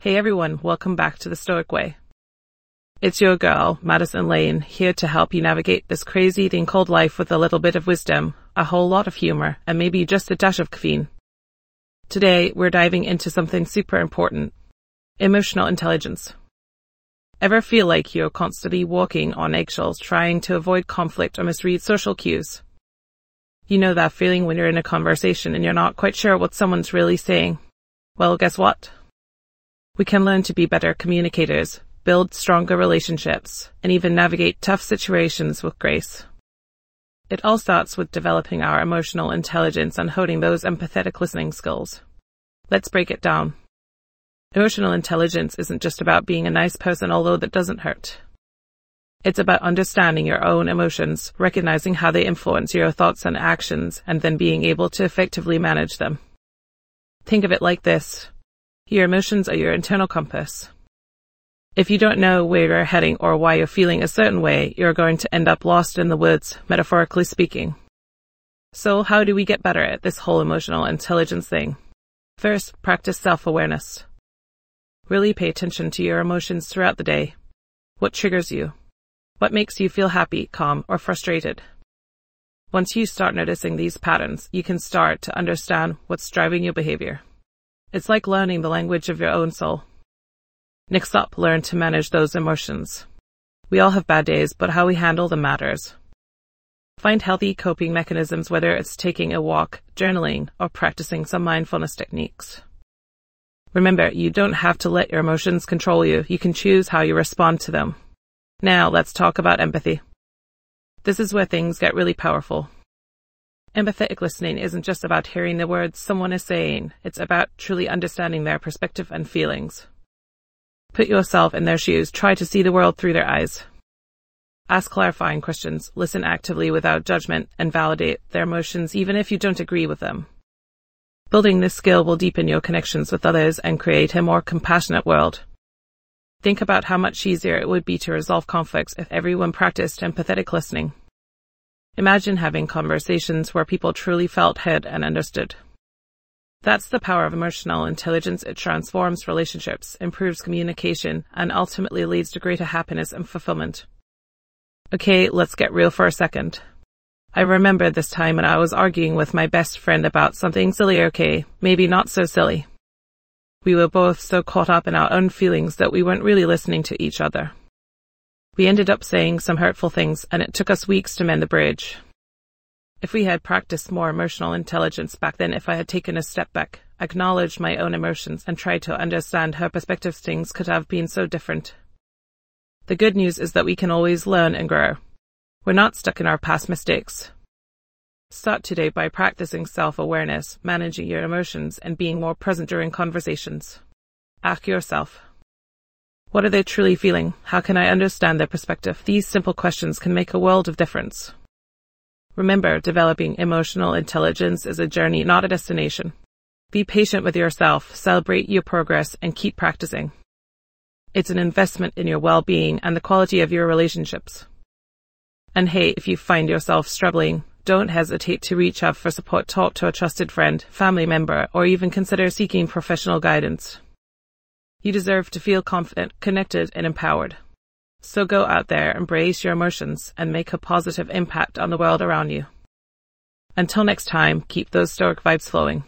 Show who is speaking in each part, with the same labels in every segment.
Speaker 1: Hey everyone, welcome back to The Stoic Way. It's your girl, Madison Lane, here to help you navigate this crazy thing called life with a little bit of wisdom, a whole lot of humor, and maybe just a dash of caffeine. Today, we're diving into something super important: emotional intelligence. Ever feel like you're constantly walking on eggshells trying to avoid conflict or misread social cues? You know that feeling when you're in a conversation and you're not quite sure what someone's really saying? Well, guess what? We can learn to be better communicators, build stronger relationships, and even navigate tough situations with grace. It all starts with developing our emotional intelligence and honing those empathetic listening skills. Let's break it down. Emotional intelligence isn't just about being a nice person, although that doesn't hurt. It's about understanding your own emotions, recognizing how they influence your thoughts and actions, and then being able to effectively manage them. Think of it like this. Your emotions are your internal compass. If you don't know where you're heading or why you're feeling a certain way, you're going to end up lost in the woods, metaphorically speaking. So how do we get better at this whole emotional intelligence thing? First, practice self-awareness. Really pay attention to your emotions throughout the day. What triggers you? What makes you feel happy, calm, or frustrated? Once you start noticing these patterns, you can start to understand what's driving your behavior. It's like learning the language of your own soul. Next up, learn to manage those emotions. We all have bad days, but how we handle them matters. Find healthy coping mechanisms, whether it's taking a walk, journaling, or practicing some mindfulness techniques. Remember, you don't have to let your emotions control you. You can choose how you respond to them. Now, let's talk about empathy. This is where things get really powerful. Empathetic listening isn't just about hearing the words someone is saying. It's about truly understanding their perspective and feelings. Put yourself in their shoes. Try to see the world through their eyes. Ask clarifying questions. Listen actively without judgment and validate their emotions even if you don't agree with them. Building this skill will deepen your connections with others and create a more compassionate world. Think about how much easier it would be to resolve conflicts if everyone practiced empathetic listening. Imagine having conversations where people truly felt heard and understood. That's the power of emotional intelligence. It transforms relationships, improves communication, and ultimately leads to greater happiness and fulfillment. Okay, let's get real for a second. I remember this time when I was arguing with my best friend about something silly, okay, maybe not so silly. We were both so caught up in our own feelings that we weren't really listening to each other. We ended up saying some hurtful things, and it took us weeks to mend the bridge. If we had practiced more emotional intelligence back then, if I had taken a step back, acknowledged my own emotions, and tried to understand her perspective, things could have been so different. The good news is that we can always learn and grow. We're not stuck in our past mistakes. Start today by practicing self-awareness, managing your emotions, and being more present during conversations. Ask yourself, what are they truly feeling? How can I understand their perspective? These simple questions can make a world of difference. Remember, developing emotional intelligence is a journey, not a destination. Be patient with yourself, celebrate your progress, and keep practicing. It's an investment in your well-being and the quality of your relationships. And hey, if you find yourself struggling, don't hesitate to reach out for support. Talk to a trusted friend, family member, or even consider seeking professional guidance. You deserve to feel confident, connected, and empowered. So go out there, embrace your emotions, and make a positive impact on the world around you. Until next time, keep those stoic vibes flowing.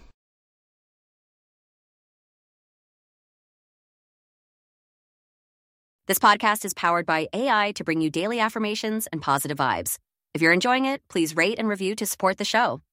Speaker 2: This podcast is powered by AI to bring you daily affirmations and positive vibes. If you're enjoying it, please rate and review to support the show.